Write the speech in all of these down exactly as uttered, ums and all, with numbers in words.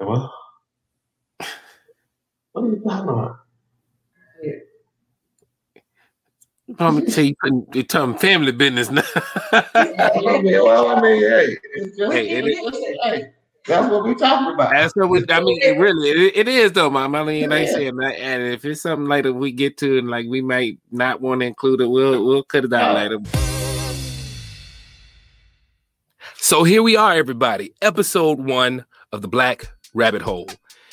What? What are you talking about? I'm gonna tell you, you're talking family business now. I mean, well, I mean, hey, it's just, hey, it, it, hey, that's what we're talking about. That's what we. I mean, it really, it, it is though, Mom. I mean, like I said, and if it's something later we get to, and like we might not want to include it, we'll we'll cut it out later. So here we are, everybody. Episode one of the Black Rabbit Hole.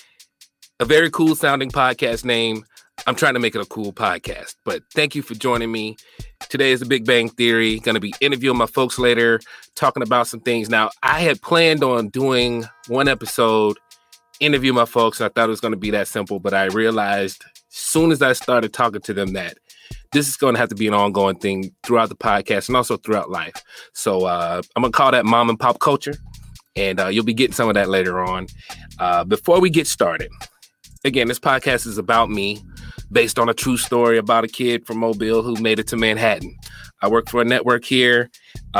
A very cool sounding podcast name. I'm trying to make it a cool podcast, but thank you for joining me. Today is the Big Bang Theory. Going to be interviewing my folks later, talking about some things. Now, I had planned on doing one episode, interview my folks. And I thought it was going to be that simple, but I realized as soon as I started talking to them that this is going to have to be an ongoing thing throughout the podcast and also throughout life. So uh, I'm going to call that Mom and Pop Culture, and uh, you'll be getting some of that later on. Uh, before we get started, again, this podcast is about me, based on a true story about a kid from Mobile who made it to Manhattan. I work for a network here.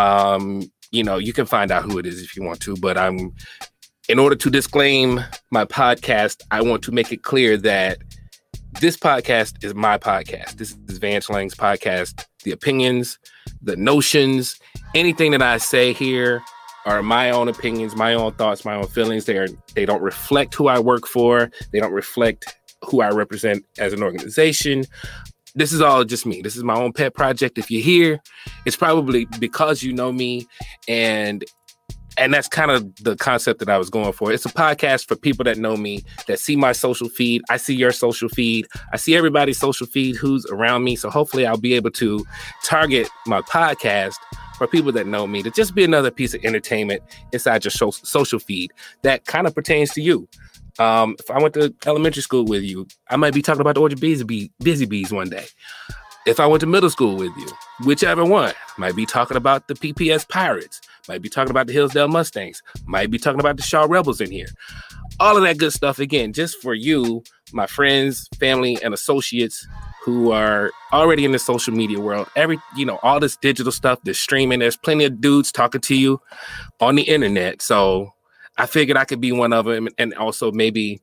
Um, you know, you can find out who it is if you want to, but I'm, in order to disclaim my podcast, I want to make it clear that this podcast is my podcast. This is Vance Lang's podcast. The opinions, the notions, anything that I say here are my own opinions, my own thoughts, my own feelings. They are, they don't reflect who I work for. They don't reflect who I represent as an organization. This is all just me. This is my own pet project. If you're here, it's probably because you know me, and and that's kind of the concept that I was going for. It's a podcast for people that know me, that see my social feed. I see your social feed. I see everybody's social feed who's around me. So hopefully I'll be able to target my podcast for people that know me to just be another piece of entertainment inside your so- social feed that kind of pertains to you. Um, if I went to elementary school with you, I might be talking about the Orchard Busy Bees, Busy Bees one day. If I went to middle school with you, whichever one, might be talking about the P P S Pirates, might be talking about the Hillsdale Mustangs, might be talking about the Shaw Rebels in here. All of that good stuff, again, just for you, my friends, family, and associates who are already in the social media world. Every, you know, all this digital stuff, this streaming, there's plenty of dudes talking to you on the internet. So I figured I could be one of them and also maybe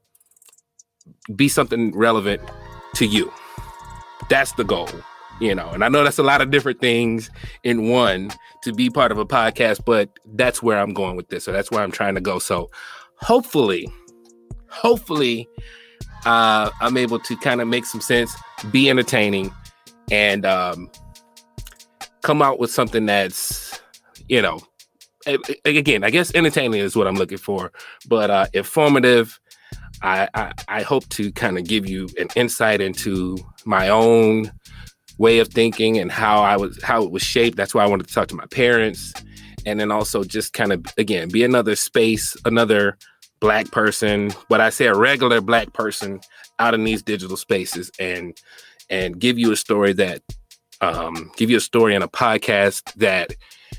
be something relevant to you. That's the goal, you know, and I know that's a lot of different things in one to be part of a podcast, but that's where I'm going with this. So that's where I'm trying to go. So hopefully, hopefully uh, I'm able to kind of make some sense, be entertaining, and um, come out with something that's, you know, again, I guess entertaining is what I'm looking for, but uh, informative. I, I, I hope to kind of give you an insight into my own way of thinking and how I was, how it was shaped. That's why I wanted to talk to my parents, and then also just kind of, again, be another space, another Black person, but I say a regular Black person out in these digital spaces, and and give you a story that, um, give you a story in a podcast that,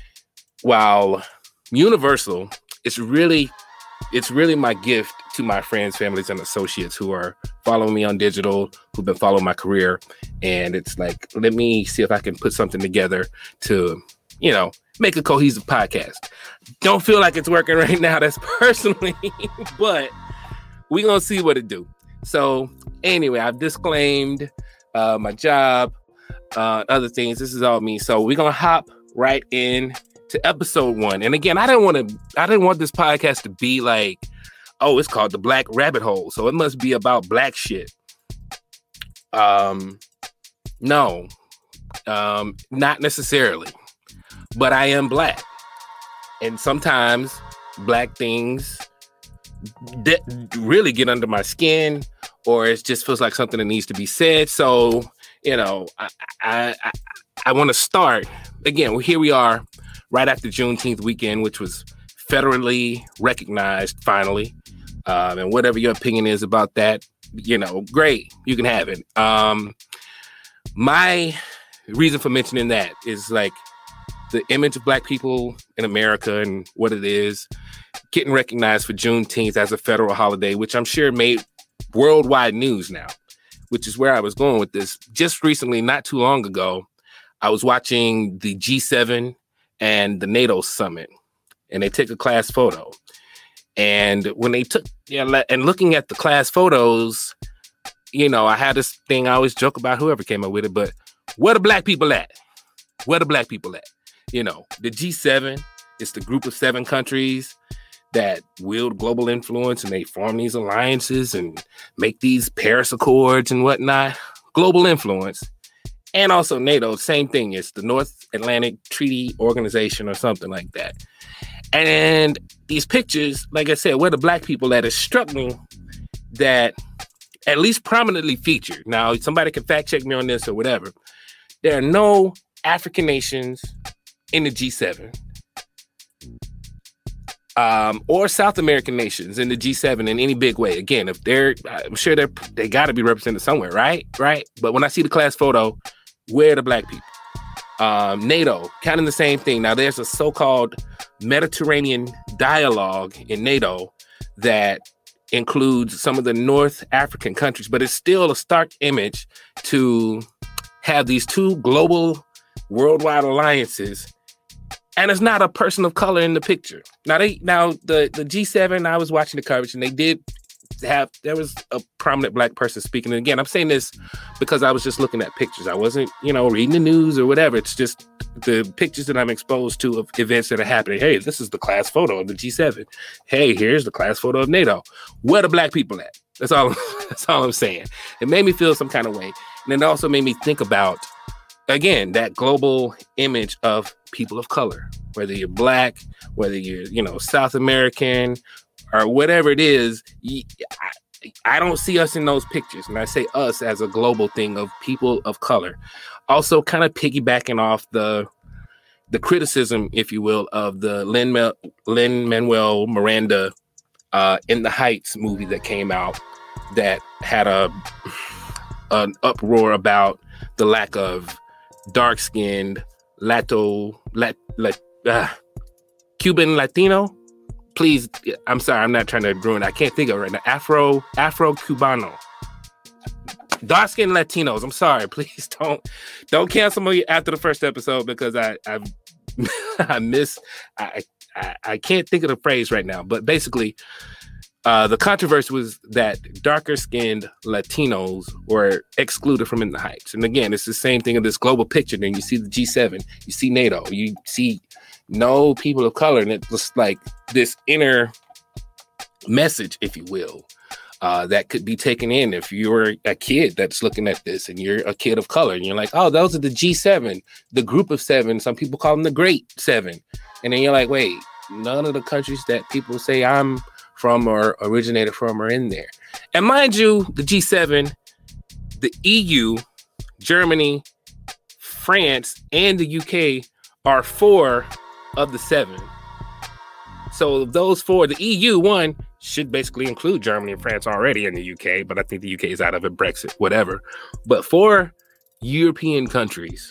while universal, it's really, it's really my gift to my friends, families, and associates who are following me on digital, who've been following my career. And it's like, let me see if I can put something together to, you know, make a cohesive podcast. Don't feel like it's working right now. That's personally, but we're going to see what it do. So anyway, I've disclaimed uh, my job, uh, other things. This is all me. So we're going to hop right in to episode one. And again, I didn't want to, I didn't want this podcast to be like, oh, it's called the Black Rabbit Hole, so it must be about Black shit. Um, no, um, not necessarily, but I am Black. And sometimes Black things de- really get under my skin, or it just feels like something that needs to be said. So, you know, I, I, I, I want to start, again, here we are, right after Juneteenth weekend, which was federally recognized finally. Um, and whatever your opinion is about that, you know, great, you can have it. Um, my reason for mentioning that is like the image of Black people in America and what it is getting recognized for Juneteenth as a federal holiday, which I'm sure made worldwide news now, which is where I was going with this. Just recently, not too long ago, I was watching the G seven and the NATO summit, and they took a class photo. And when they took, you know, and looking at the class photos, you know, I had this thing I always joke about, whoever came up with it, but where the black people at? Where the black people at? You know, the G seven is the group of seven countries that wield global influence, and they form these alliances and make these Paris Accords and whatnot. Global influence. And also NATO, same thing. It's the North Atlantic Treaty Organization or something like that. And these pictures, like I said, where the black people at, is struck me that at least prominently featured. Now, somebody can fact check me on this or whatever. There are no African nations in the G seven. Um, or South American nations in the G seven in any big way. Again, if they're, I'm sure they're, they got to be represented somewhere, right? Right. But when I see the class photo, where are the black people? Um, NATO, kind of the same thing. Now, there's a so-called Mediterranean dialogue in NATO that includes some of the North African countries, but it's still a stark image to have these two global worldwide alliances. And it's not a person of color in the picture. Now, they now the, the G seven, I was watching the coverage, and they did have, there was a prominent black person speaking. And again, I'm saying this because I was just looking at pictures. I wasn't, you know, reading the news or whatever. It's just the pictures that I'm exposed to of events that are happening. Hey, this is the class photo of the G seven. Hey, here's the class photo of NATO. Where the black people at? That's all, that's all I'm saying. It made me feel some kind of way. And it also made me think about, again, that global image of people of color, whether you're black, whether you're, you know, South American or whatever it is. I, I don't see us in those pictures. And I say us as a global thing of people of color. Also kind of piggybacking off the the criticism, if you will, of the Lin-Manuel Miranda uh, In the Heights movie that came out that had a an uproar about the lack of dark-skinned Lato, lat, lat, uh, Cuban Latino. Please, I'm sorry, I'm not trying to ruin it. I can't think of it right now. Afro, Afro-Cubano. Dark-skinned Latinos. I'm sorry. Please don't don't cancel me after the first episode because I I, I miss, I, I I can't think of the phrase right now. But basically, uh, the controversy was that darker-skinned Latinos were excluded from In the Heights. And again, it's the same thing in this global picture. Then you see the G seven, you see NATO, you see no people of color. And it's just like this inner message, if you will, uh, that could be taken in if you're a kid that's looking at this and you're a kid of color. And you're like, oh, those are the G seven, the group of seven. Some people call them the Great Seven. And then you're like, wait, none of the countries that people say I'm from or originated from are in there. And mind you, the G seven, the E U, Germany, France, and the U K are four of the seven. So those four, the E U one should basically include Germany and France already in the U K, but I think the U K is out of it, Brexit, whatever. But four European countries,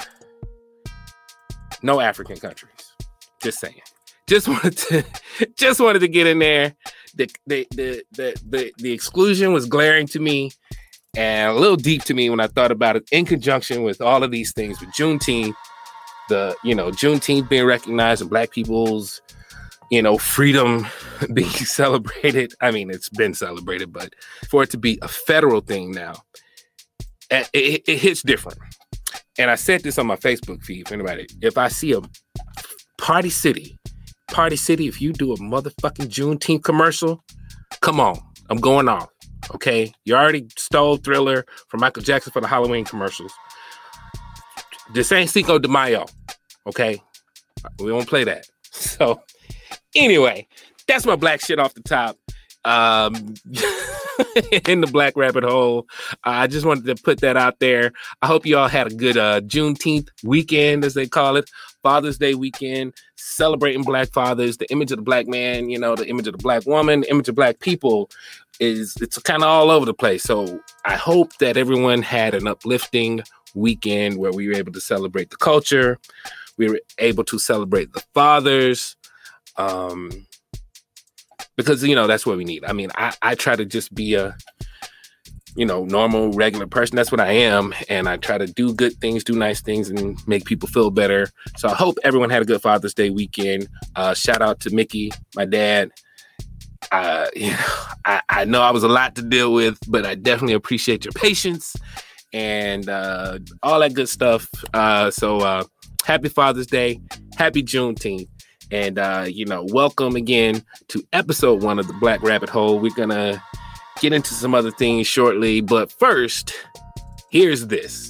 no African countries. Just saying. Just wanted to, just wanted to get in there. The, the the the the the exclusion was glaring to me and a little deep to me when I thought about it in conjunction with all of these things with Juneteenth, the, you know, Juneteenth being recognized and Black people's, you know, freedom being celebrated. I mean, it's been celebrated, but for it to be a federal thing now, it, it, it hits different. And I said this on my Facebook feed for anybody. If I see a Party City, Party City, if you do a motherfucking Juneteenth commercial, come on, I'm going off. Okay, you already stole Thriller from Michael Jackson for the Halloween commercials. This ain't Cinco de Mayo. Okay, we won't play that. So anyway, that's my black shit off the top. Um, in the Black Rabbit Hole. Uh, I just wanted to put that out there. I hope you all had a good uh, Juneteenth weekend, as they call it, Father's Day weekend, celebrating Black fathers, the image of the Black man, you know, the image of the Black woman, the image of Black people is, it's kind of all over the place. So I hope that everyone had an uplifting weekend where we were able to celebrate the culture. We were able to celebrate the fathers. Um, Because, you know, that's what we need. I mean, I, I try to just be a, you know, normal, regular person. That's what I am. And I try to do good things, do nice things, and make people feel better. So I hope everyone had a good Father's Day weekend. Uh, shout out to Mickey, my dad. uh, you know, I, I know I was a lot to deal with, but I definitely appreciate your patience and uh, all that good stuff. Uh, so uh, happy Father's Day, happy Juneteenth, and uh, you know, welcome again to episode one of the Black Rabbit Hole. We're gonna get into some other things shortly, but first, here's this.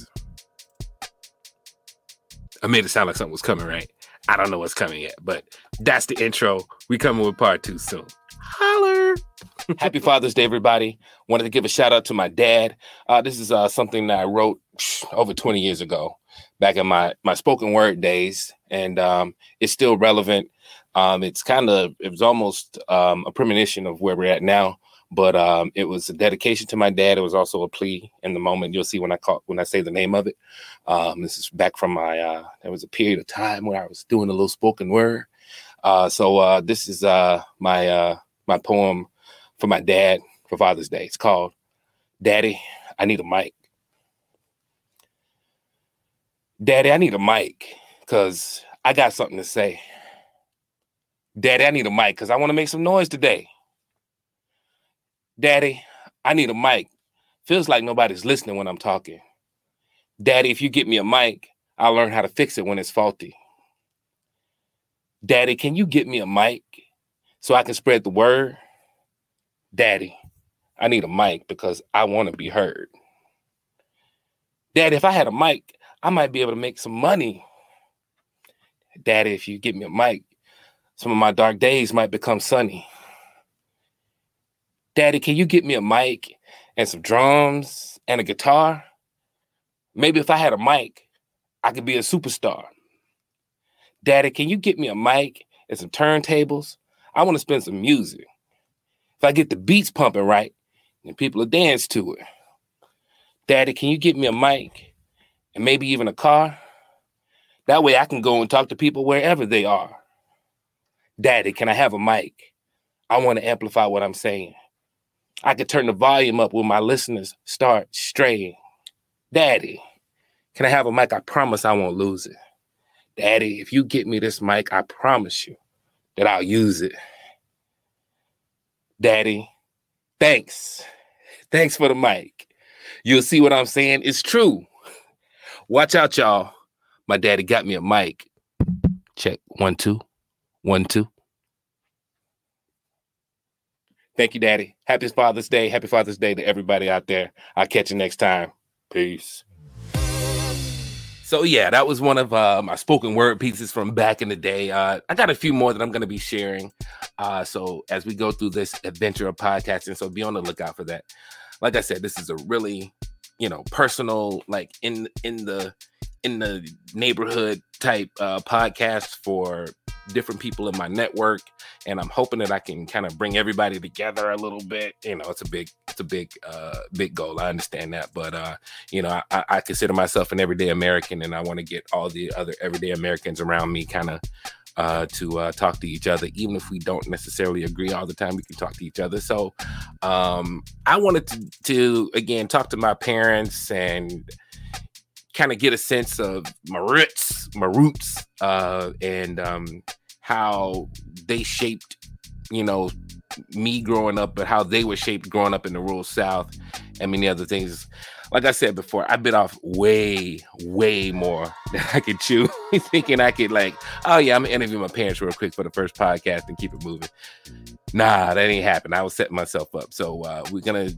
I made it sound like something was coming, right? I don't know what's coming yet, but that's the intro. We coming with part two soon. Holler! Happy Father's Day, everybody. Wanted to give a shout out to my dad. Uh, this is uh, something that I wrote over twenty years ago, back in my, my spoken word days, and um, it's still relevant. Um, it's kind of, it was almost um, a premonition of where we're at now. But um, it was a dedication to my dad. It was also a plea in the moment. You'll see when I call, when I say the name of it. Um, this is back from my, uh, there was a period of time where I was doing a little spoken word. Uh, so uh, this is uh, my uh, my poem for my dad for Father's Day. It's called Daddy, I Need a Mic. Daddy, I need a mic because I got something to say. Daddy, I need a mic because I want to make some noise today. Daddy, I need a mic. Feels like nobody's listening when I'm talking. Daddy, if you get me a mic, I'll learn how to fix it when it's faulty. Daddy, can you get me a mic so I can spread the word? Daddy, I need a mic because I want to be heard. Daddy, if I had a mic, I might be able to make some money. Daddy, if you get me a mic, some of my dark days might become sunny. Daddy, can you get me a mic and some drums and a guitar? Maybe if I had a mic, I could be a superstar. Daddy, can you get me a mic and some turntables? I want to spin some music. If I get the beats pumping right, then people will dance to it. Daddy, can you get me a mic and maybe even a car? That way I can go and talk to people wherever they are. Daddy, can I have a mic? I want to amplify what I'm saying. I could turn the volume up when my listeners start straying. Daddy, can I have a mic? I promise I won't lose it. Daddy, if you get me this mic, I promise you that I'll use it. Daddy, thanks. Thanks for the mic. You'll see what I'm saying. It's true. Watch out, y'all. My daddy got me a mic. Check. One, two. One, two. Thank you, Daddy. Happy Father's Day. Happy Father's Day to everybody out there. I'll catch you next time. Peace. So, yeah, that was one of uh, my spoken word pieces from back in the day. Uh, I got a few more that I'm going to be sharing. Uh, so as we go through this adventure of podcasting, so be on the lookout for that. Like I said, this is a really, you know, personal, like in in the in the neighborhood type uh, podcast for different people in my network, and I'm hoping that I can kind of bring everybody together a little bit. You know, it's a big, it's a big, uh, big goal. I understand that, but uh, you know, I, I consider myself an everyday American, and I want to get all the other everyday Americans around me kind of uh, to uh, talk to each other, even if we don't necessarily agree all the time. We can talk to each other. So um, I wanted to, to again talk to my parents and kind of get a sense of my roots, my roots, uh, and um, how they shaped, you know, me growing up, but how they were shaped growing up in the rural South and many other things. Like I said before, I bit off way, way more than I could chew, thinking I could like, oh yeah, I'm gonna interview my parents real quick for the first podcast and keep it moving. Nah, that ain't happened. I was setting myself up. So uh, we're gonna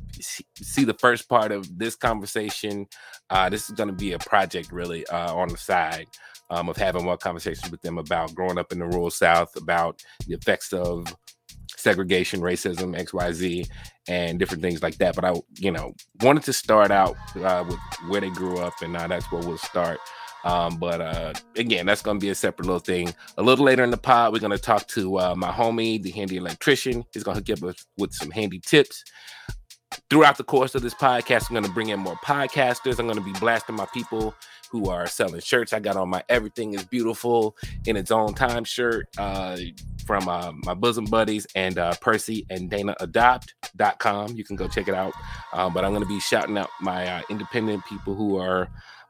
see the first part of this conversation. Uh, this is going to be a project really uh, on the side um, of having more conversations with them about growing up in the rural South, about the effects of segregation, racism, X Y Z, and different things like that. But I, you know, wanted to start out uh, with where they grew up, and uh, that's where we'll start. Um, but uh, again, that's going to be a separate little thing. A little later in the pod, we're going to talk to uh, my homie, the handy electrician. He's going to hook you up with, with some handy tips. Throughout the course of this podcast, I'm going to bring in more podcasters. I'm going to be blasting my people who are selling shirts. I got on my Everything is Beautiful in its own time shirt uh, from uh, my bosom buddies and uh, Percy and Dana Adopt dot com. You can go check it out. Uh, but I'm going to be shouting out my uh, independent people who are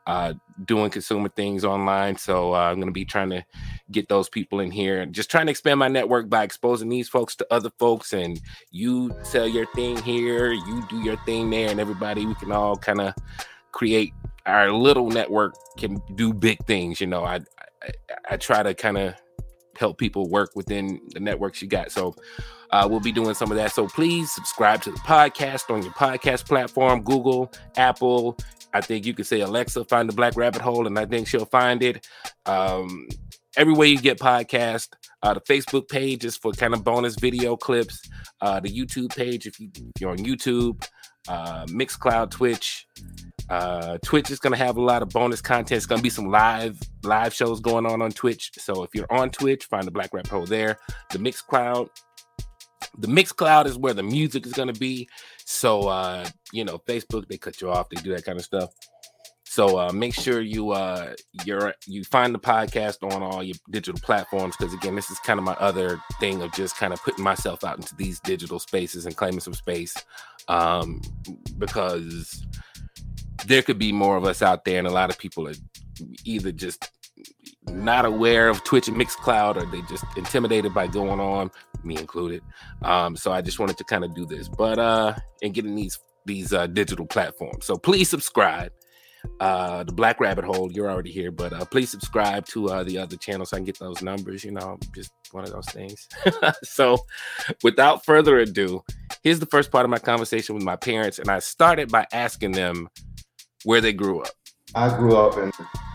uh, doing consumer things online. So uh, I'm going to be trying to get those people in here and just trying to expand my network by exposing these folks to other folks. And you sell your thing here, you do your thing there, and everybody, we can all kind of create our little network can do big things. You know, I I, I try to kind of help people work within the networks you got. So uh, we'll be doing some of that. So please subscribe to the podcast on your podcast platform, Google, Apple. I think you can say, Alexa, find the Black Rabbit Hole, and I think she'll find it. Um, everywhere you get podcast. Uh, the Facebook page is for kind of bonus video clips. Uh, the YouTube page, if, you, if you're on YouTube, uh, Mixcloud, Twitch. Uh, Twitch is going to have a lot of bonus content. It's going to be some live live shows going on on Twitch. So if you're on Twitch, find the Black Rabbit Hole there. The Mixcloud. The Mixcloud is where the music is going to be. So, uh, you know, Facebook, they cut you off. They do that kind of stuff. So uh, make sure you uh, you're you find the podcast on all your digital platforms, because again, this is kind of my other thing of just kind of putting myself out into these digital spaces and claiming some space, um, because there could be more of us out there, and a lot of people are either just not aware of Twitch and Mixcloud, or they just intimidated by going on, me included. Um, so I just wanted to kind of do this, but uh, and getting these these uh, digital platforms. So please subscribe. Uh, the Black Rabbit Hole, you're already here, but uh, please subscribe to uh, the other channel so I can get those numbers. You know, just one of those things. So without further ado, here's the first part of my conversation with my parents, and I started by asking them where they grew up. I grew up in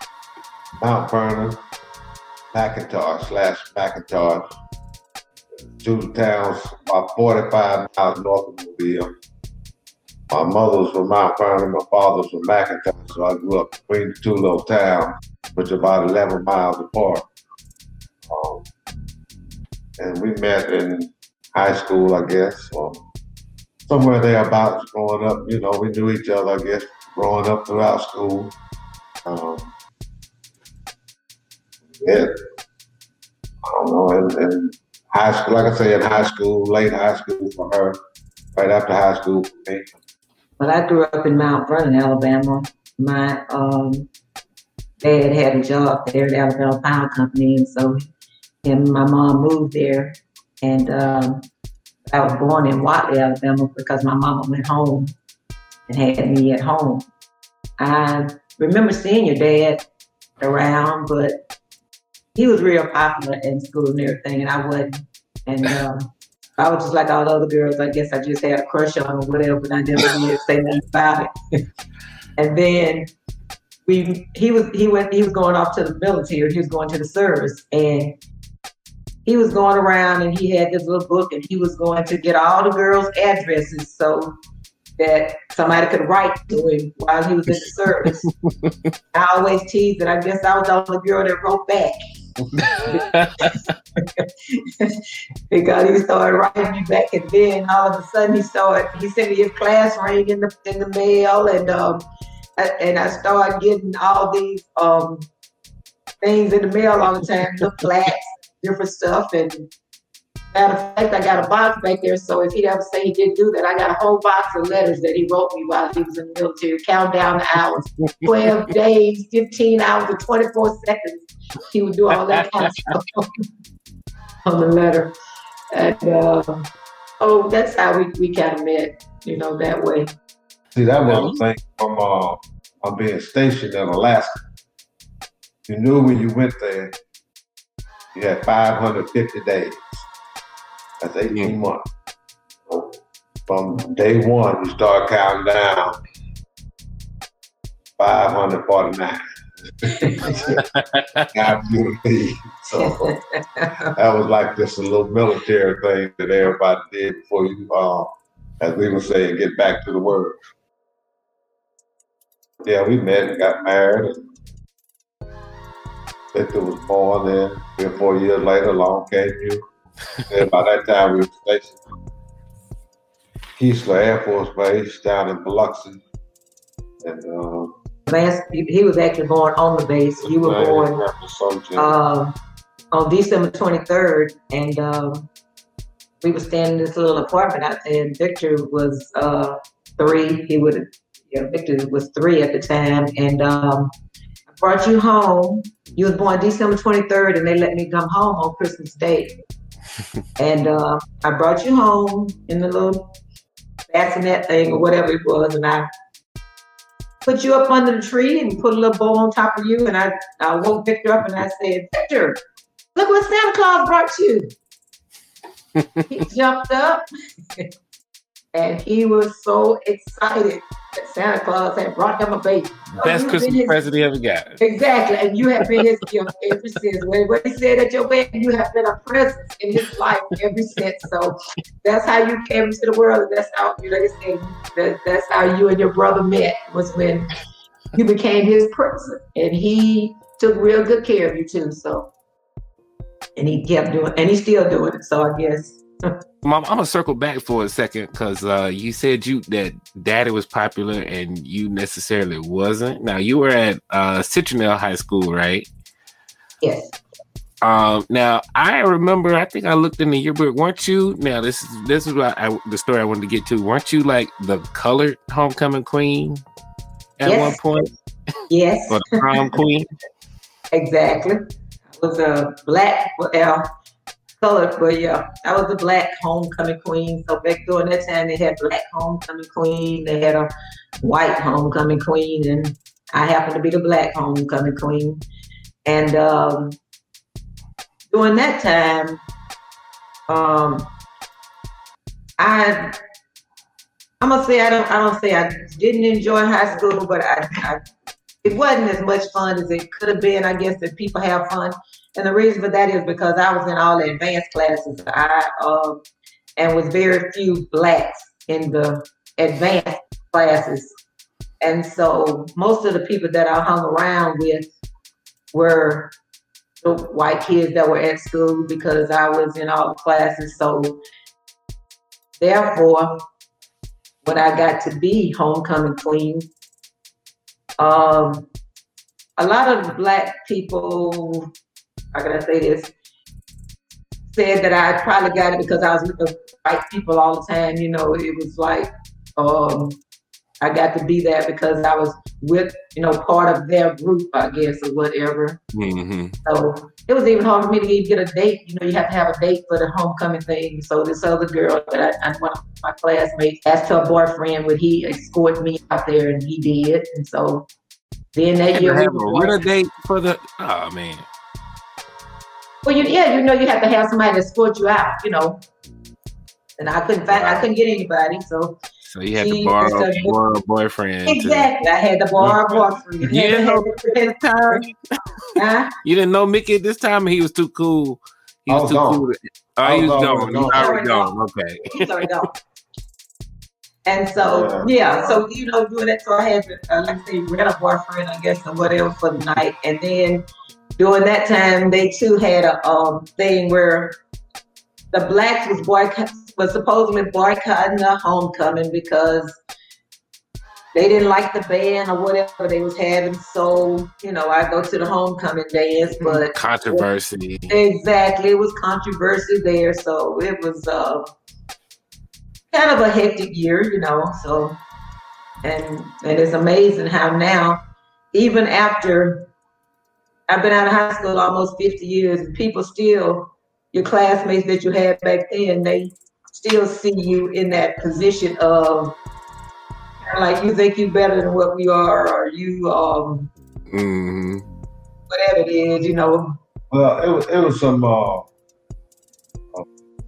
Mount Vernon, McIntosh slash McIntosh, two towns about forty-five miles north of Mobile. My mother was from Mount Vernon, my father was from McIntosh, so I grew up between the two little towns, which are about eleven miles apart. Um, and we met in high school, I guess, or somewhere thereabouts growing up. You know, we knew each other, I guess, growing up throughout school. Um, yeah, I don't know, in, in high school, like I say, in high school, late high school for her, right after high school for me. Well, I grew up in Mount Vernon, Alabama. My um, dad had a job there at Alabama Power Company, and so him and my mom moved there. And um, I was born in Watley, Alabama, because my mama went home and had me at home. I remember seeing your dad around, but he was real popular in school and everything, and I wasn't. And um, I was just like all the other girls. I guess I just had a crush on him or whatever, but I never did say nothing about it. And then we, he was he went he was going off to the military. He was going to the service, and he was going around, and he had this little book, and he was going to get all the girls' addresses so that somebody could write to him while he was in the service. I always teased that I guess I was the only girl that wrote back. Because he started writing me back, and then all of a sudden he started he sent me his class ring in the in the mail, and um and I started getting all these um things in the mail all the time, the plaques, different stuff. And matter of fact, I got a box back there, so if he'd ever say he didn't do that, I got a whole box of letters that he wrote me while he was in the military, count down the hours, twelve days, fifteen hours, and twenty-four seconds. He would do all that kind of stuff on the letter. And uh, oh, that's how we, we kind of met, you know, that way. See, that was a thing from uh, from being stationed in Alaska. You knew when you went there, you had five hundred fifty days. That's eighteen mm. months. So from day one, you start counting down five hundred forty-nine. After you leave. So that was like just a little military thing that everybody did before you, uh, as we would say, get back to the work. Yeah, we met and got married. And Victor was born then. Three or four years later, along came you. And by that time, we were stationed Keesler Air Force Base down in Biloxi. And uh, Last, he was actually born on the base. You were born uh, on December twenty-third, and um, we were staying in this little apartment out there. And Victor was uh, three. He would Yeah, Victor was three at the time, and um, I brought you home. You was born December twenty-third, and they let me come home on Christmas Day. And uh, I brought you home in the little bassinet thing or whatever it was, and I put you up under the tree and put a little bow on top of you, and I, I woke Victor up and I said, Victor, look what Santa Claus brought you. He jumped up and he was so excited that Santa Claus had brought him a baby. Best oh, Christmas his, present he ever got. Exactly, and you have been his gift ever since. When, when he said at your wedding, you have been a presence in his life ever since. So that's how you came into the world, and that's how, you know, they say, that, that's how you and your brother met, was when you became his person. And he took real good care of you too, so. And he kept doing, and he's still doing it, so I guess. Mom, I'm gonna circle back for a second because uh, you said you that Daddy was popular and you necessarily wasn't. Now you were at uh, Citronelle High School, right? Yes. Um, now I remember. I think I looked in the yearbook. Weren't you? Now this is this is what I, the story I wanted to get to. Weren't you like the colored homecoming queen at yes. one point? Yes. Or the prom queen? Exactly. I was a black. Well, colored, but yeah, I was a black homecoming queen. So back during that time, they had black homecoming queen, they had a white homecoming queen, and I happened to be the black homecoming queen. And um, during that time, um, I, I'm gonna say I don't, I don't say I didn't enjoy high school, but I, I it wasn't as much fun as it could have been. I guess that people have fun. And the reason for that is because I was in all the advanced classes. I um, and was very few blacks in the advanced classes. And so most of the people that I hung around with were the white kids that were at school because I was in all the classes. So therefore, when I got to be homecoming queen, um, a lot of the black people, how can I say this, said that I probably got it because I was with the white people all the time. You know, it was like, um, I got to be that because I was with, you know, part of their group, I guess, or whatever. Mm-hmm. So it was even hard for me to even get a date. You know, you have to have a date for the homecoming thing. So this other girl that I, I one of my classmates asked her boyfriend, would he escort me out there, and he did. And so then that year, have a winter date for the, oh man. Well, you, yeah, you know, you have to have somebody to escort you out, you know. And I couldn't find, I couldn't get anybody, so. So you had to borrow, borrow a boyfriend. Exactly, to... I had to borrow a boyfriend. You didn't know Mickey at this time? Huh? You didn't know Mickey at this time, and he was too cool. He was, was too gone. cool. To... Oh, he was gone. He was already gone. Okay. He's already gone. And so, yeah. yeah, so, you know, doing that, so I had to, uh, let's say, rent a boyfriend, I guess, or whatever for the night. And then during that time, they too had a um, thing where the blacks was boycott, was supposedly boycotting the homecoming because they didn't like the band or whatever they was having. So, you know, I go to the homecoming dance, but controversy. It, exactly, it was controversy there. So it was uh, kind of a hectic year, you know. So, and and it's amazing how now, even after I've been out of high school almost fifty years, and people still, your classmates that you had back then, they still see you in that position of like you think you better than what we are, or you um mm-hmm. whatever it is, you know. Well, it was it was some uh, uh,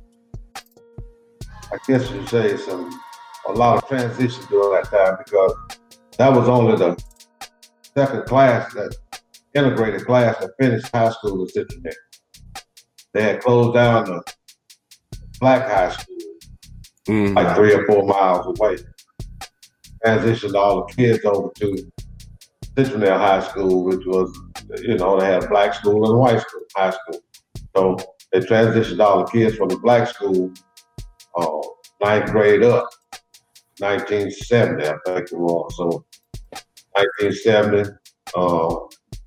I guess you'd say some a lot of transition during that time because that was only the second class that integrated class that finished high school in Citronelle. They had closed down the black high school mm-hmm. like three or four miles away. Transitioned all the kids over to Citronelle High School, which was, you know, they had black school and white school, high school. So they transitioned all the kids from the black school, uh, ninth grade up, nineteen seventy, I think it was. So nineteen seventy, uh,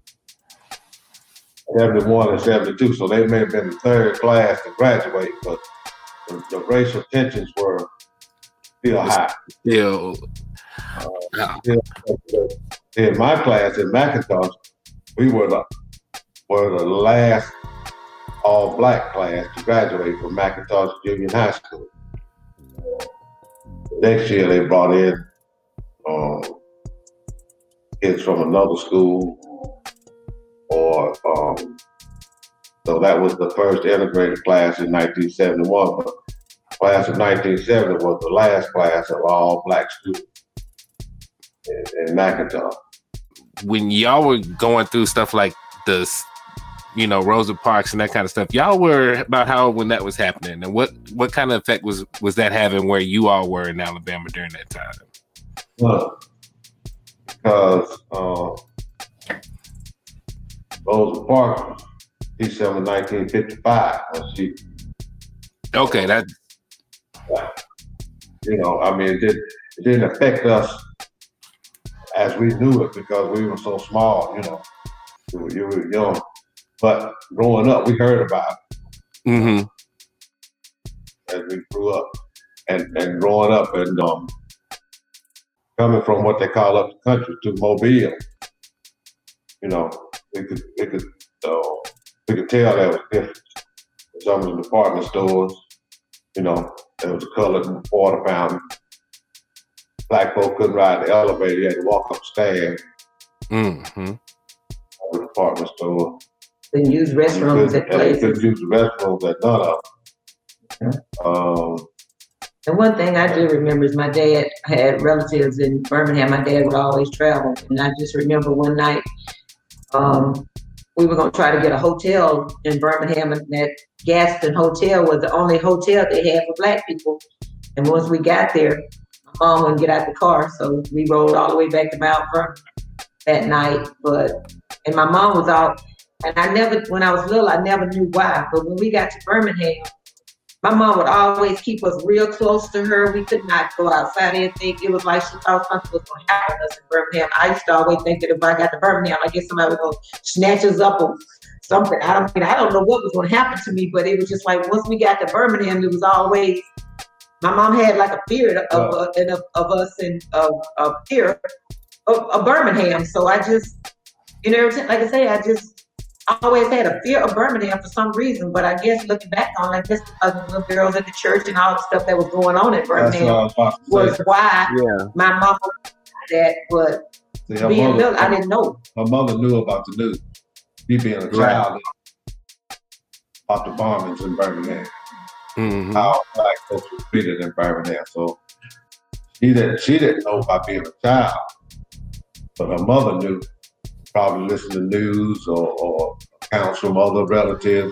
seventy-one and seventy-two. So they may have been the third class to graduate, but the, the racial tensions were still high. Still. Uh, in, in my class in McIntosh, we were the were the last all black class to graduate from McIntosh Junior High School. Next year they brought in um, kids from another school, or um, so that was the first integrated class in nineteen seventy-one. But the class of nineteen seventy was the last class of all black students in, in McIntosh. When y'all were going through stuff like this, you know, Rosa Parks and that kind of stuff, y'all were about how old when that was happening, and what what kind of effect was was that having where you all were in Alabama during that time? Well, because uh, Rosa Parks, December nineteen fifty-five, when she. Okay, that. You know, I mean, it, did, it didn't affect us as we knew it because we were so small. You know, you were, you were young. But growing up, we heard about it mm-hmm. as we grew up, and, and growing up and um, coming from what they call up the country to Mobile. You know, we could we could uh, we could tell there was difference. Some of the department stores, you know, there was a colored water fountain. Black folk couldn't ride the elevator; you had to walk upstairs. Mm-hmm. The department store. Couldn't use restrooms at places. Couldn't use the restrooms at none of them. Mm-hmm. Um, and one thing I do remember is my dad had relatives in Birmingham. My dad would always travel. And I just remember one night um, we were going to try to get a hotel in Birmingham, and that Gaston Hotel was the only hotel they had for black people. And once we got there, my mom wouldn't get out the car. So we rode all the way back to Mount Vernon that night. But, and my mom was out. And I never, when I was little, I never knew why. But when we got to Birmingham, my mom would always keep us real close to her. We could not go outside and think. It was like she thought something was going to happen to us in Birmingham. I used to always think that if I got to Birmingham, I guess somebody was going to snatch us up or something. I don't mean, I don't know what was going to happen to me, but it was just like once we got to Birmingham, it was always, my mom had like a fear of, uh, of, of us and of, of fear of, of Birmingham. So I just, you know, like I say, I just, I always had a fear of Birmingham for some reason, but I guess looking back on it, just because of the little girls at the church and all the stuff that was going on in Birmingham was, was why yeah. my mom that. But See, being little, I didn't know. My mother knew about the news. She being a child about the bombings in Birmingham, mm-hmm. how black folks were treated in Birmingham. So she didn't. She didn't know about being a child, but her mother knew. Probably listen to news or, or accounts from other relatives.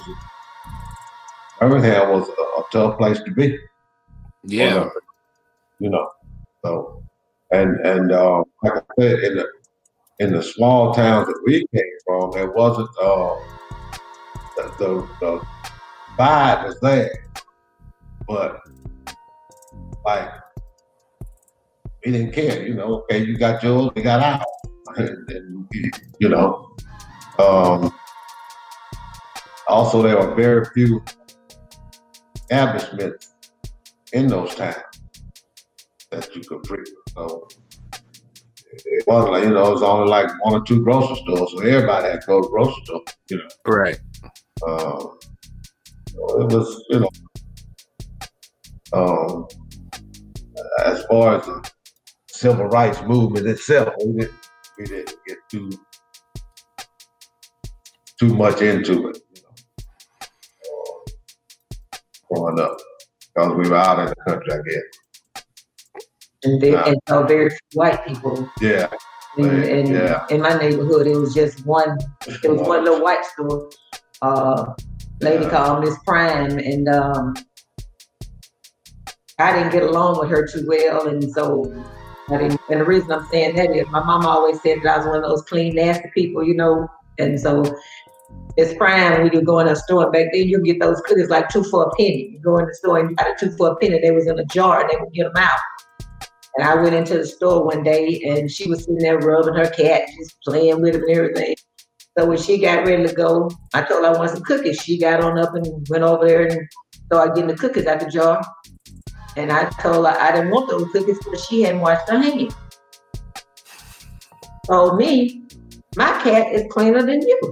Birmingham was a, a tough place to be. Yeah. Whatever, you know. So and and uh, like I said, in the in the small towns that we came from, there wasn't uh, the, the the vibe was there. But like we didn't care, you know, okay, you got yours, we got ours. And, and, you know, um, also there were very few establishments in those towns that you could frequent. So it wasn't like, you know, it was only like one or two grocery stores, so everybody had to go to the grocery store, you know. Right. Um, so it was, you know, um, as far as the civil rights movement itself, we didn't, we didn't get too too much into it, you know, uh, growing up, because we were out in the country, I guess. And, they, uh, and so very few white people. Yeah. And, and yeah. in my neighborhood, it was just one. It was one little white store. Uh, lady yeah. called Miss Prime, and um, I didn't get along with her too well, and so. I didn't, and the reason I'm saying that is my mom always said that I was one of those clean, nasty people, you know. And so it's prime when you go in a store. Back then, you get those cookies like two for a penny. You go in the store and you got a two for a penny. They was in a jar and they would get them out. And I went into the store one day and she was sitting there rubbing her cat, just playing with him and everything. So when she got ready to go, I told her I wanted some cookies. She got on up and went over there and started getting the cookies out the jar. And I told her I didn't want those cookies because she hadn't washed her hands. told me, my cat is cleaner than you.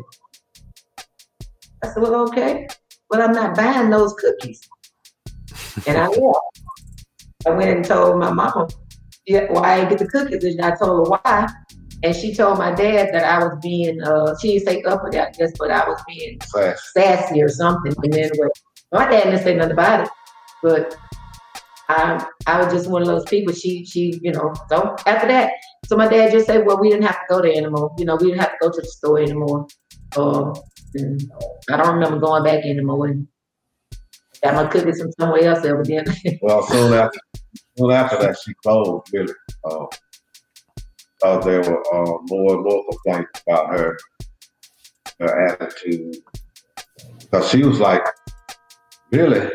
I said, well, okay, but I'm not buying those cookies. And I left. I went and told my mama, yeah, why I didn't get the cookies, and I told her why. And she told my dad that I was being, uh, she didn't say up with that, just, but I was being Sassy. sassy or something. And then my dad didn't say nothing about it, but I, I was just one of those people. She, she, you know. So after that, so my dad just said, well, we didn't have to go there anymore. You know, we didn't have to go to the store anymore. Um, and I don't remember going back anymore. And got my cookies from somewhere else evidently. Well, soon after, soon after that, she closed, really. Uh, uh, there were uh, more and more complaints about her, her attitude. Because she was like, really,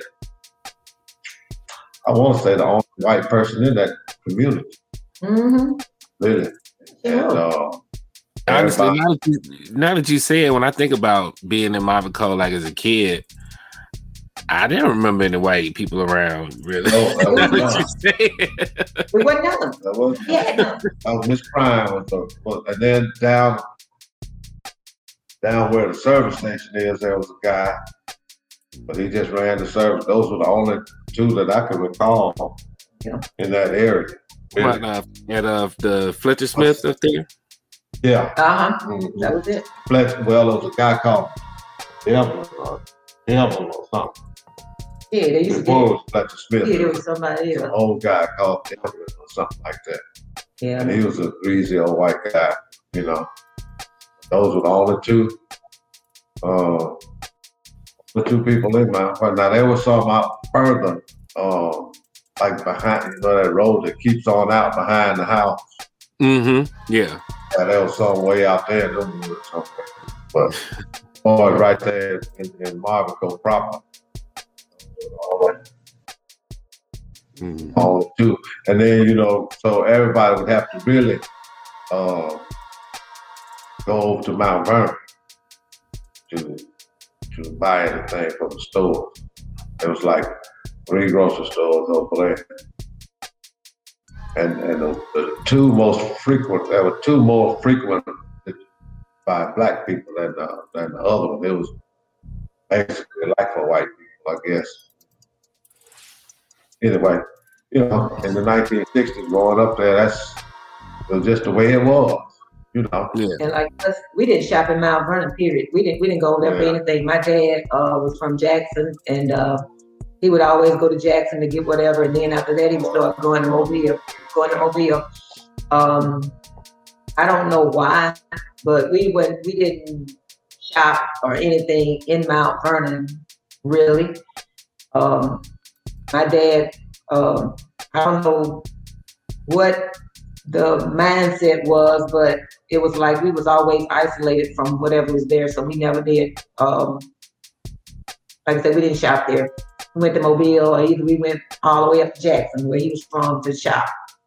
I want to say the only white person in that community. Mm-hmm. Really. Sure. And, uh, Honestly, everybody- now that, you, now that you say it, when I think about being in Marvin Cole like as a kid, I didn't remember any white people around, really. No, that Now was that not. you say it. We wasn't none. That was, Yeah, no. that was Miss Prime. Was the, was, and then down, down where the service station is, there was a guy, but he just ran the service. Those were the only two that I could recall Yeah. in that area. What, uh, at uh, the Fletcher Smith up there? Yeah. Uh-huh. Mhm. That was it. Fletch, well, there was a guy called Devil or Devil or something. Yeah, they used to Before it get, was Fletcher Smith. yeah, there there was was somebody an else. old guy called Devil or something like that. Yeah. And he was a greasy old white guy, you know. Those were the only two, uh, the two people in my, but now there was some out further, uh, like behind, you know, that road that keeps on out behind the house. Mm-hmm. Yeah. Yeah, there was some way out there in the woods somewhere. But, boy, right there in, in Marvin Cole proper. All that. Mm-hmm. All two. And then, you know, so everybody would have to really uh, go over to Mount Vernon to to buy anything from the stores. It was like three grocery stores over there. And and the, the two most frequent, there were two more frequent by black people than the, than the other one. It was basically like for white people, I guess. Anyway, you know, in the nineteen sixties, growing up there, that's it was just the way it was, you know. Yeah. And like us, we didn't shop in Mount Vernon, period. We didn't we didn't go there for Yeah. anything. My dad uh, was from Jackson, and uh, he would always go to Jackson to get whatever. And then after that, he would start going to Mobile, going to Mobile. Um, I don't know why, but we went. We didn't shop or anything in Mount Vernon, really. Um, my dad, um, I don't know what the mindset was, but it was like we was always isolated from whatever was there, so we never did. Um, like I said, we didn't shop there. We went to Mobile, or either we went all the way up to Jackson, where he was from, to shop.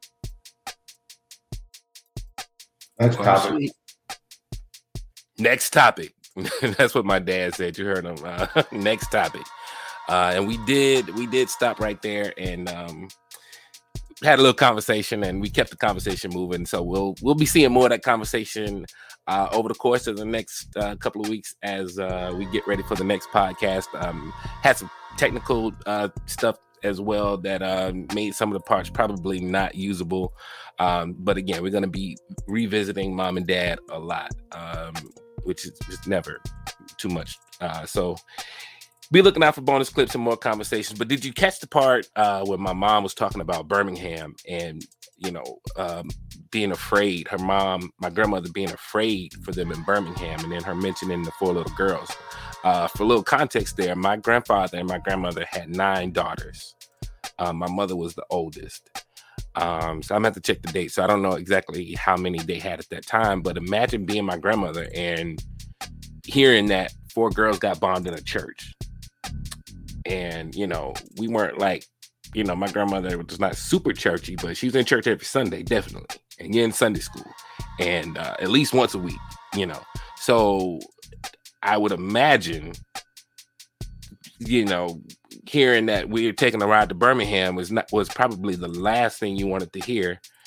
That's Well, topic. sweet. Next topic. That's what my dad said. You heard him. Uh, next topic. Uh, and we did we did stop right there and um, had a little conversation, and we kept the conversation moving. So we'll we'll be seeing more of that conversation uh, over the course of the next uh, couple of weeks as uh, we get ready for the next podcast. Um, had some technical uh, stuff as well that uh, made some of the parts probably not usable. Um, but again, we're going to be revisiting Mom and Dad a lot, um, which is just never too much. Uh, so be looking out for bonus clips and more conversations. But did you catch the part uh, where my mom was talking about Birmingham and, you know, um, being afraid, her mom, my grandmother being afraid for them in Birmingham, and then her mentioning the four little girls. Uh, for a little context there, my grandfather and my grandmother had nine daughters. Uh, my mother was the oldest. Um, so I'm gonna have to check the date. So I don't know exactly how many they had at that time, but imagine being my grandmother and hearing that four girls got bombed in a church. And, you know, we weren't like, you know, my grandmother was not super churchy, but she was in church every Sunday, definitely. And you're in Sunday school and uh, at least once a week, you know. So I would imagine, you know, hearing that we were taking a ride to Birmingham was not was probably the last thing you wanted to hear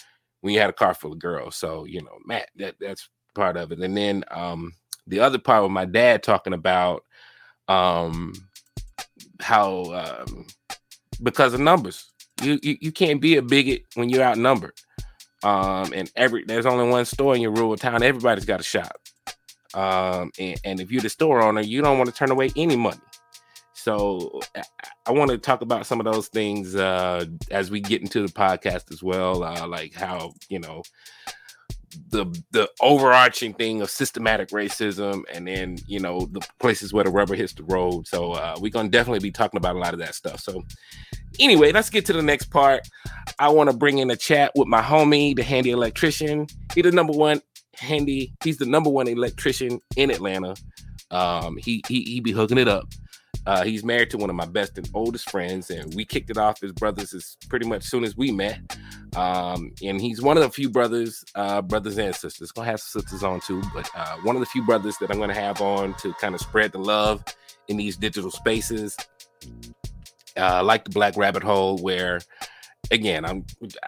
when you had a car full of girls. So, you know, Matt, that that's part of it. And then um, the other part with my dad talking about um, how um, because of numbers, you, you you can't be a bigot when you're outnumbered. Um, and every there's only one store in your rural town. Everybody's got a shop. Um, and, and if you're the store owner, you don't want to turn away any money. So I, I want to talk about some of those things uh, as we get into the podcast as well, uh, like how, you know, the the overarching thing of systematic racism, and then, you know, the places where the rubber hits the road. So uh, we're going to definitely be talking about a lot of that stuff. So anyway, let's get to the next part. I want to bring in a chat with my homie, the handy electrician. He's the number one handy. He's the number one electrician in Atlanta. Um, he he he be hooking it up. Uh, he's married to one of my best and oldest friends, and we kicked it off as brothers as pretty much soon as we met. Um, and he's one of the few brothers, uh, brothers and sisters. Gonna have some sisters on too, but uh, one of the few brothers that I'm gonna have on to kind of spread the love in these digital spaces. Uh, like the Black Rabbit Hole, where again, I'm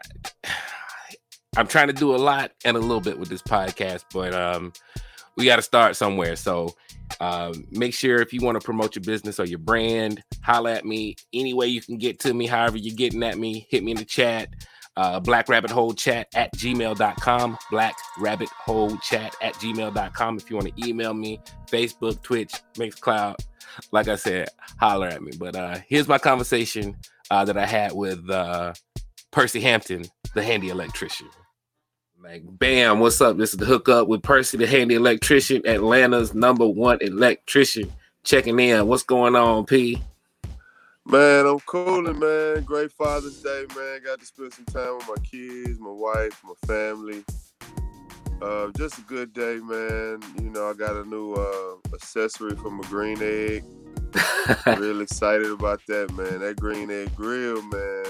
I'm trying to do a lot and a little bit with this podcast, but um, we got to start somewhere. So um, make sure if you want to promote your business or your brand, holla at me any way you can get to me. However you're getting at me, hit me in the chat. Uh, Black Rabbit Hole Chat at gmail dot com. Black Rabbit Hole Chat at gmail dot com. If you want to email me, Facebook, Twitch, Mixcloud. Like I said, holler at me. But uh, here's my conversation uh, that I had with uh, Percy Hampton, the handy electrician. Like, bam, what's up? This is the hookup with Percy, the handy electrician, Atlanta's number one electrician. Checking in. What's going on, P? Man, I'm coolin', man. Great Father's Day, man. Got to spend some time with my kids, my wife, my family. Uh, just a good day, man. You know, I got a new uh, accessory from a Green Egg. Real excited about that, man. That Green Egg grill, man.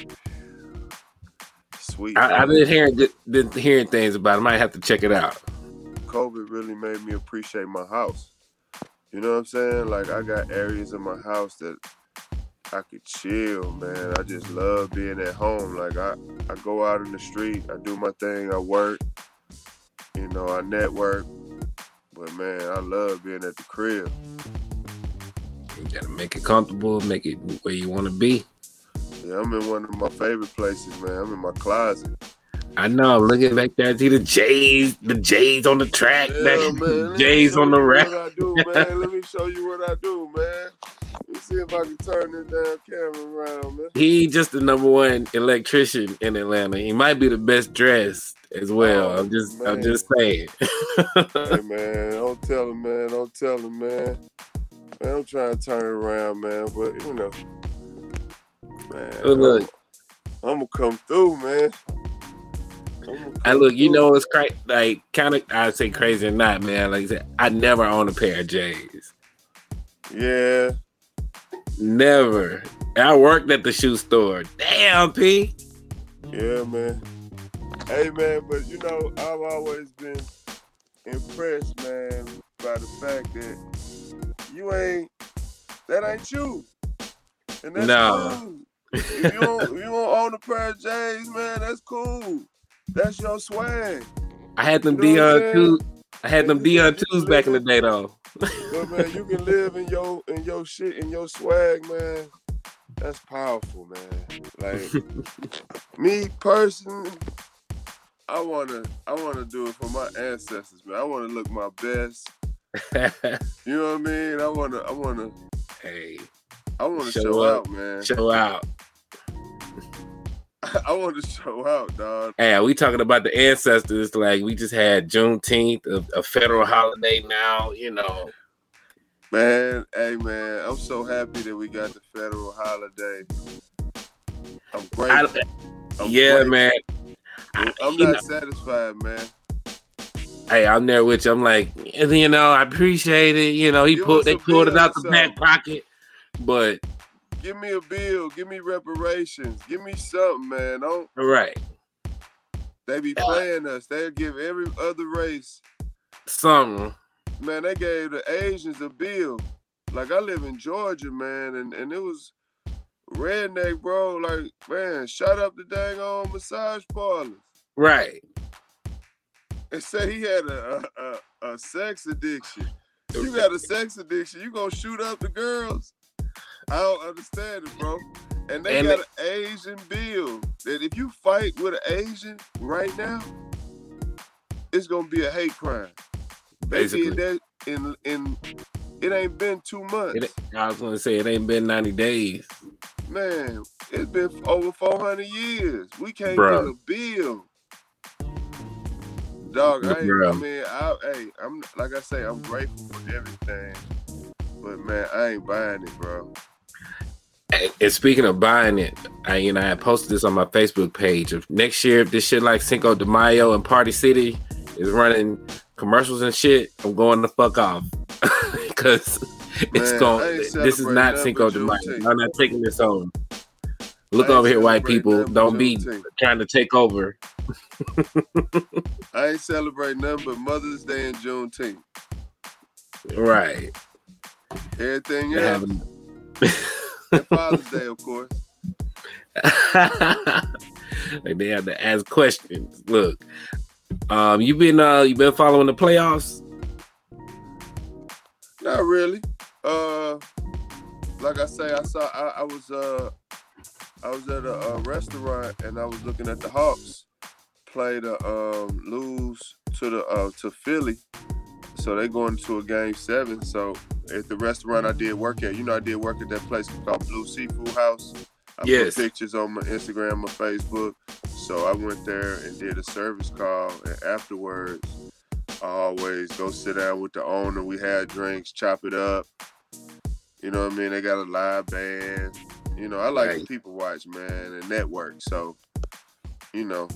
Sweet. I, I've been hearing been hearing things about it. I might have to check it out. COVID really made me appreciate my house. You know what I'm saying? Like, I got areas in my house that I could chill, man. I just love being at home. Like, I, I go out in the street, I do my thing, I work. You know, I network, but man, I love being at the crib. You gotta make it comfortable, make it where you want to be. Yeah, I'm in one of my favorite places, man. I'm in my closet. I know. I'm looking back there, I see the J's, the J's on the track, yeah, man. man. J's on the rack. What I do, man. Let me show you what I do, man. Let me see if I can turn this damn camera around, man. He just the number one electrician in Atlanta. He might be the best dressed as well. Oh, I'm just, man. I'm just saying. Hey, man, don't tell him, man. Don't tell him, man. Man, I'm trying to turn it around, man. But you know, man, Oh, look, I'm, I'm gonna come through, man. I look. You know, it's cra- like kind of. I'd say crazy or not, man. Like I said, I never owned a pair of J's. Yeah. Never. I worked at the shoe store. Damn, P. Yeah, man. Hey, man, but you know, I've always been impressed, man, by the fact that you ain't, that ain't you. And that's No. cool. If you don't, you don't own a pair of J's, man, that's cool. That's your swag. I had them You know what I'm Dion saying? twos. I had them Dion twos back in the day, though. But man, you can live in your in your shit in your swag, man. That's powerful, man. Like me personally, I wanna I wanna do it for my ancestors, man. I wanna look my best. You know what I mean? I wanna I wanna Hey, I wanna Show show, up. out, man. show out. I wanna show out, dog. Hey, we talking about the ancestors. Like we just had Juneteenth, a, a federal holiday now. You know, Man, hey man, I'm so happy that we got the federal holiday. I'm I, grateful. I'm yeah, grateful. man. I, I'm you not know, satisfied, man. hey, I'm there with you. I'm like, you know, I appreciate it. You know, he Give pulled, us they a pulled it bill out or the back pocket, but Give me a bill. Give me reparations. Give me something, man. Don't right, they be playing us? They'll give every other race. something. Man, they gave the Asians a bill. Like, I live in Georgia, man, and, and it was redneck, bro. Like, man, shut up the dang on massage parlors. Right. And say he had a, a, a, a sex addiction. You got a sex addiction, you gonna shoot up the girls? I don't understand it, bro. And they and got they, an Asian bill that if you fight with an Asian right now, it's gonna be a hate crime. Basically, that in in it ain't been two months. It, I was gonna say it ain't been ninety days. Man, it's been over four hundred years. We can't Bruh. get a bill. Dog, I, ain't, I mean, I, hey, I'm like I say, I'm grateful for everything, but man, I ain't buying it, bro. And speaking of buying it, I you know I posted this on my Facebook page. If next year, if this shit like Cinco de Mayo and Party City is running commercials and shit, I'm going the fuck off because it's going. This is not Cinco de Mayo. I'm not taking this home. Look over here, white people. Don't be trying to take over. I ain't celebrating nothing but Mother's Day and Juneteenth. Right. Everything else. And Father's Day, of course. Like they have to ask questions. Look, um, you been uh, you been following the playoffs? Not really. Uh, like I say, I saw. I, I was uh, I was at a, a restaurant and I was looking at the Hawks play the um, lose to the uh, to Philly. So they going to a game seven. So at the restaurant I did work at, you know, I did work at that place called Blue Seafood House. I yes. put pictures on my Instagram, my Facebook. So I went there and did a service call. And afterwards, I always go sit down with the owner. We had drinks, chop it up. You know what I mean? They got a live band. You know, I like right. to people watch, man, and network. So, you know.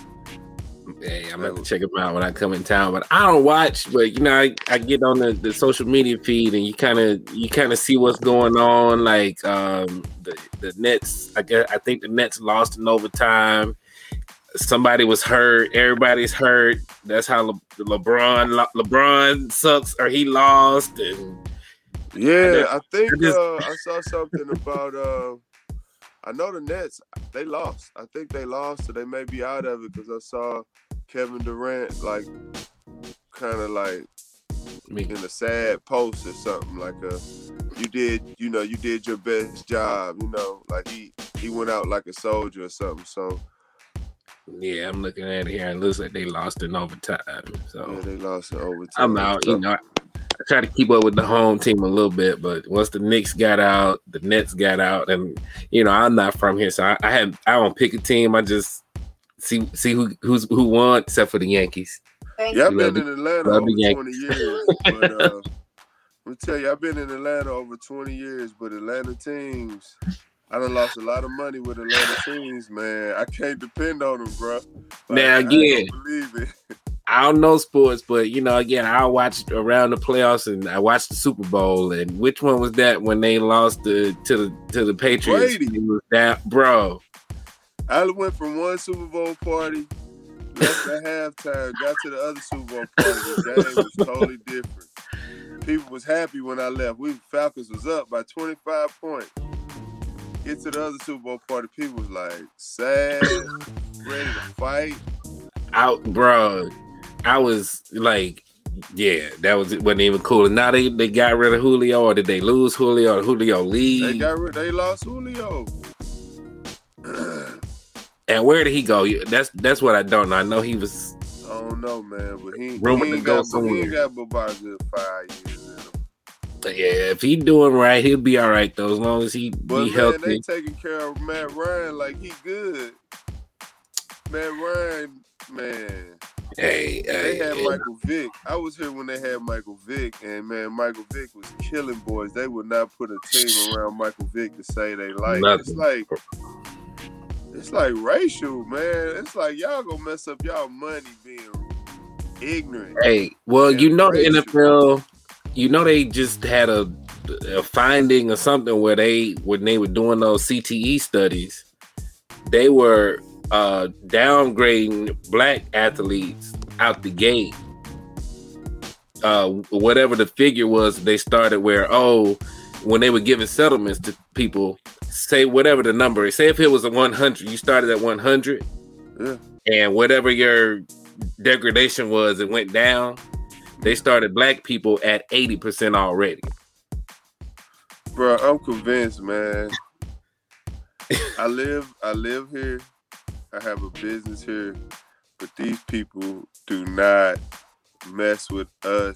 Hey, I'm going to check them out when I come in town. But I don't watch, but, you know, I, I get on the, the social media feed and you kind of you kind of see what's going on. Like um, the, the Nets, I guess, I think the Nets lost in overtime. Somebody was hurt. Everybody's hurt. That's how Le, LeBron Le, LeBron sucks or he lost. And yeah, I, I think I, just, uh, I saw something about uh, I know the Nets, they lost. I think they lost, so they may be out of it because I saw Kevin Durant, like, kind of like Me. in a sad post or something. Like, a, you did, you know, you did your best job, you know. Like, he, he went out like a soldier or something, so. Yeah, I'm looking at it here, and it looks like they lost in overtime. So yeah, they lost in overtime. I'm out, you know. I try to keep up with the home team a little bit, but once the Knicks got out, the Nets got out, and you know I'm not from here, so I, I have I don't pick a team. I just see see who who's who won, except for the Yankees. Yeah, I've been in Atlanta over twenty years, but uh, let me tell you, I've been in Atlanta over twenty years, but Atlanta teams, I done lost a lot of money with Atlanta teams, man. I can't depend on them, bro. Like, now again, I don't believe it. I don't know sports, but you know, again, I watched around the playoffs and I watched the Super Bowl. And which one was that when they lost the, to the to the Patriots? Brady. It was that, bro. I went from one Super Bowl party, left at halftime, got to the other Super Bowl party. The game was totally different. People was happy when I left. We Falcons was up by twenty-five points. Get to the other Super Bowl party, people was like sad, ready to fight. Out, bro. I was like, yeah, that was it. Wasn't even cool. And now they, they got rid of Julio, or did they lose Julio? Or Julio leave? They got rid. They lost Julio. And where did he go? That's that's what I don't know. I know he was. I don't know, man, but he, rumored he to ain't go got. somewhere. He ain't got but about good five years in him. Yeah, if he doing right, he'll be all right though, as long as he but be man, healthy. They taking care of Matt Ryan like he good. Matt Ryan, man. Hey, they hey, had hey. Michael Vick. I was here when they had Michael Vick, and man, Michael Vick was killing boys. They would not put a team around Michael Vick to say they like. Nothing. It's like it's like racial, man. It's like y'all gonna mess up y'all money being ignorant. Hey, well, you know racial. the N F L. You know they just had a, a finding or something where they when they were doing those C T E studies, they were. Uh, downgrading black athletes out the gate. Uh, whatever the figure was, they started where, oh, when they were giving settlements to people, say whatever the number is. Say if it was a one hundred, you started at one hundred, Yeah. And whatever your degradation was, it went down. They started black people at eighty percent already. Bro, I'm convinced, man. I live I live here. I have a business here. But these people do not mess with us